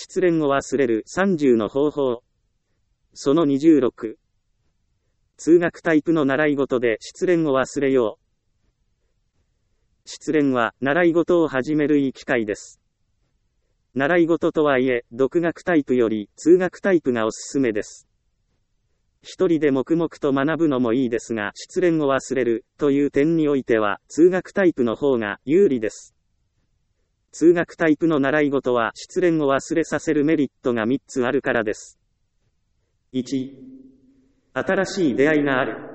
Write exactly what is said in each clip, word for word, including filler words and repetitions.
失恋を忘れるさんじゅうの方法。そのにじゅうろく。通学タイプの習い事で失恋を忘れよう。失恋は習い事を始めるいい機会です。習い事とはいえ、独学タイプより通学タイプがおすすめです。一人で黙々と学ぶのもいいですが、失恋を忘れるという点においては、通学タイプの方が有利です。通学タイプの習い事は失恋を忘れさせるメリットがみっつあるからです。いち、新しい出会いがある。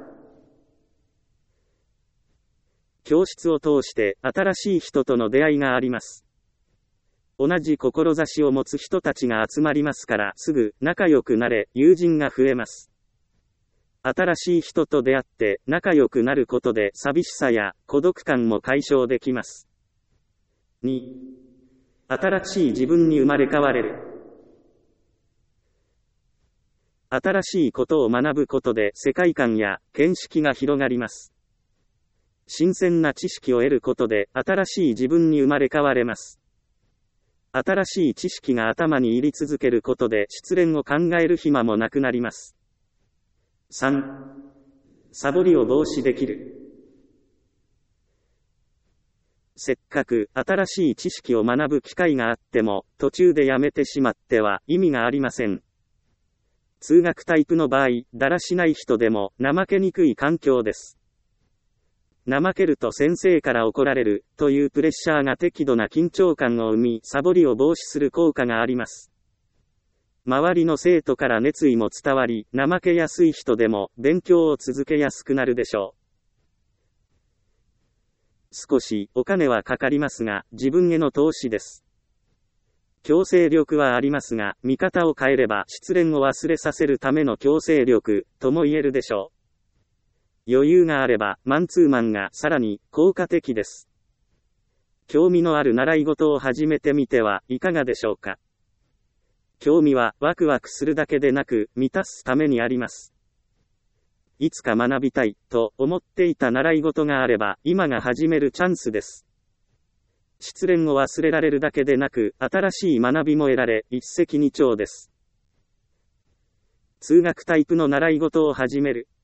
教室を通して新しい人との出会いがあります。同じ志を持つ人たちが集まりますから、すぐ仲良くなれ、友人が増えます。新しい人と出会って仲良くなることで寂しさや孤独感も解消できます。に、新しい自分に生まれ変われる。新しいことを学ぶことで世界観や見識が広がります。新鮮な知識を得ることで新しい自分に生まれ変われます。新しい知識が頭に入り続けることで失恋を考える暇もなくなります。さん、サボりを防止できる。せっかく新しい知識を学ぶ機会があっても、途中でやめてしまっては意味がありません。通学タイプの場合、だらしない人でも怠けにくい環境です。怠けると先生から怒られるというプレッシャーが適度な緊張感を生み、サボりを防止する効果があります。周りの生徒から熱意も伝わり、怠けやすい人でも勉強を続けやすくなるでしょう。少しお金はかかりますが、自分への投資です。強制力はありますが、見方を変えれば失恋を忘れさせるための強制力とも言えるでしょう。余裕があれば、マンツーマンがさらに効果的です。興味のある習い事を始めてみてはいかがでしょうか。興味はワクワクするだけでなく、満たすためにあります。いつか学びたいと思っていた習い事があれば、今が始めるチャンスです。失恋を忘れられるだけでなく、新しい学びも得られ、一石二鳥です。通学タイプの習い事を始める。